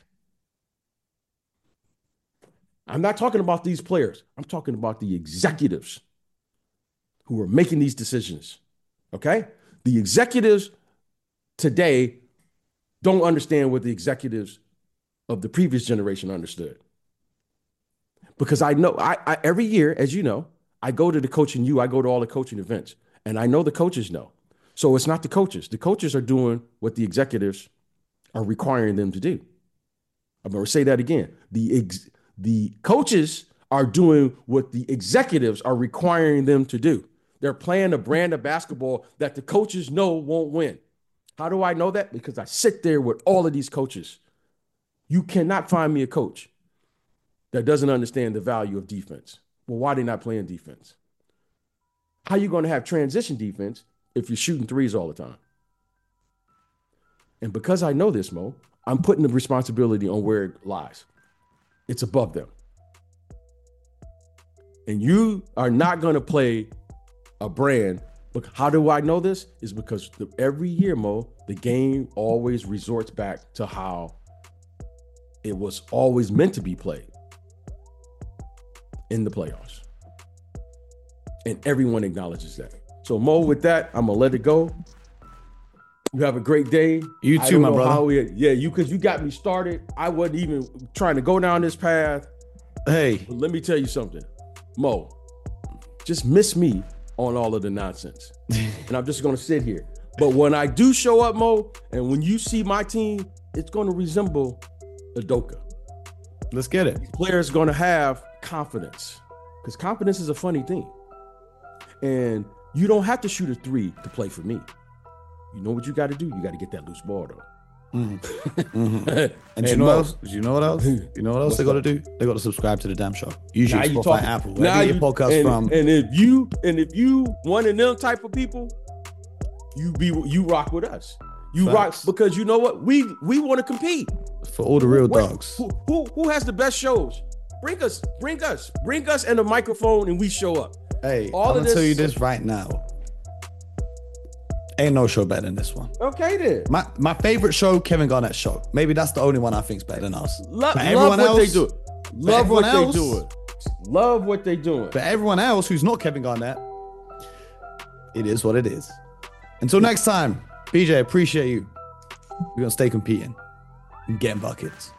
I'm not talking about these players. I'm talking about the executives who are making these decisions. Okay? The executives today don't understand what the executives of the previous generation understood. Because I know, I, I every year, as you know, I go to the coaching U, I go to all the coaching events, and I know the coaches know. So it's not the coaches. The coaches are doing what the executives are requiring them to do. I'm going to say that again. The ex, the coaches are doing what the executives are requiring them to do. They're playing a brand of basketball that the coaches know won't win. How do I know that? Because I sit there with all of these coaches. You cannot find me a coach that doesn't understand the value of defense. Well, why are they not playing defense? How are you going to have transition defense if you're shooting threes all the time? And because I know this, Mo, I'm putting the responsibility on where it lies. It's above them. And you are not going to play a brand. Look, how do I know this? Is because the, every year, Mo, the game always resorts back to how it was always meant to be played in the playoffs. And everyone acknowledges that. So Mo, with that, I'm gonna let it go. You have a great day. You too, my brother. We, yeah, you because you got me started. I wasn't even trying to go down this path. Hey, but let me tell you something, Mo. Just miss me on all of the nonsense, and I'm just gonna sit here. But when I do show up, Mo, and when you see my team, it's gonna resemble Udoka. Let's get it. Players gonna have confidence, because confidence is a funny thing, and you don't have to shoot a three to play for me. You know what you got to do? You got to get that loose ball, though. Mm-hmm. Mm-hmm. And, and you know what else? You know what else? You know what else What's they got to do? They got to subscribe to the damn show. YouTube, now you Spotify, talking, Apple, now wherever you, your podcast and, from. And if you and if you one of them type of people, you be you rock with us. You Facts. rock because you know what? We we want to compete For all the real Where, dogs. Who, who who has the best shows? Bring us, bring us, bring us and a microphone, and we show up. Hey, All I'm of gonna this, tell you this right now. Ain't no show better than this one. Okay, then. My my favorite show, Kevin Garnett's show. Maybe that's the only one I think's better than us. Lo- But love everyone what else, they do. Love what everyone they else- doing. Love what they doing. But everyone else who's not Kevin Garnett, it is what it is. Until next time, B J, appreciate you. We're gonna stay competing and getting buckets.